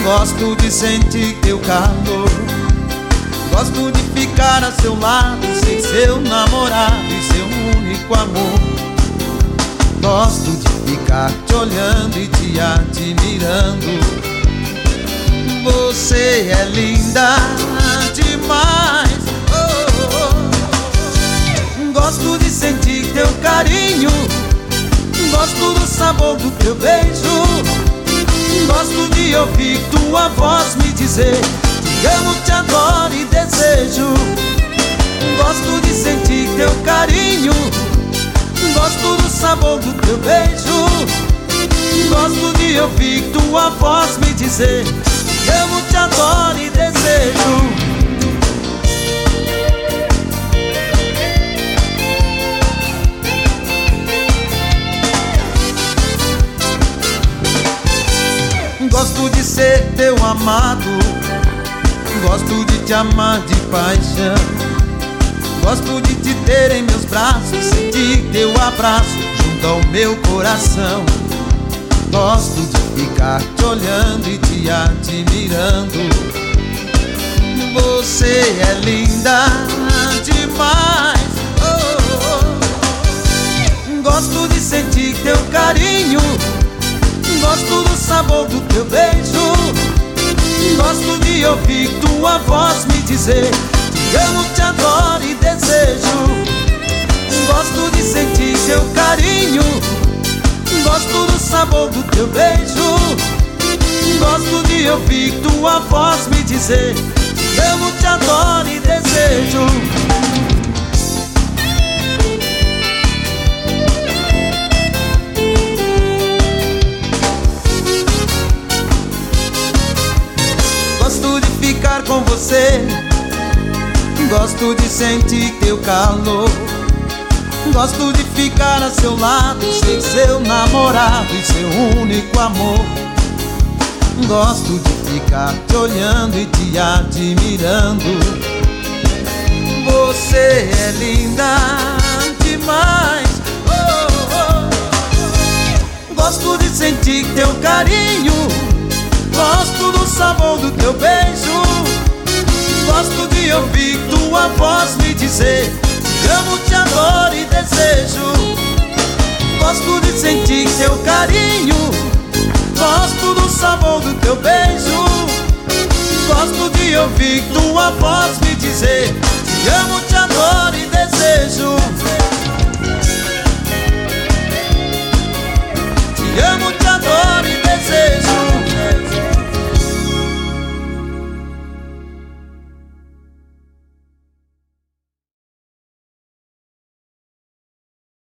Gosto de sentir teu calor. Gosto de ficar a seu lado, ser seu namorado e seu único amor. Gosto de ficar te olhando e te admirando. Você é linda demais. Gosto de sentir teu carinho. Gosto do sabor do teu beijo. Gosto de ouvir tua voz me dizer: te amo, te adoro e desejo. Gosto de sentir teu carinho. Gosto do sabor do teu beijo. Gosto de ouvir tua voz me dizer: te amo, te adoro e desejo. Gosto de ser teu amado. Gosto de te amar de paixão. Gosto de te ter em meus braços, sentir teu abraço junto ao meu coração. Gosto de ficar te olhando e te admirando. Você é linda demais. Gosto de sentir teu carinho. Gosto do sabor do teu beijo. Gosto de ouvir tua voz me dizer: te amo, te adoro e desejo. Gosto de sentir teu carinho. Gosto do sabor do teu beijo. Gosto de ouvir tua voz me dizer: te amo, te adoro e desejo. Gosto de ficar com você. Gosto de sentir teu calor. Gosto de ficar a seu lado, ser seu namorado e seu único amor. Gosto de ficar te olhando e te admirando. Você é linda demais. Gosto de sentir teu carinho. Gosto do sabor do teu beijo. Gosto de ouvir tua voz me dizer: te amo, te adoro e desejo. Gosto de sentir teu carinho. Gosto do sabor do teu beijo. Gosto de ouvir tua voz me dizer: te amo, te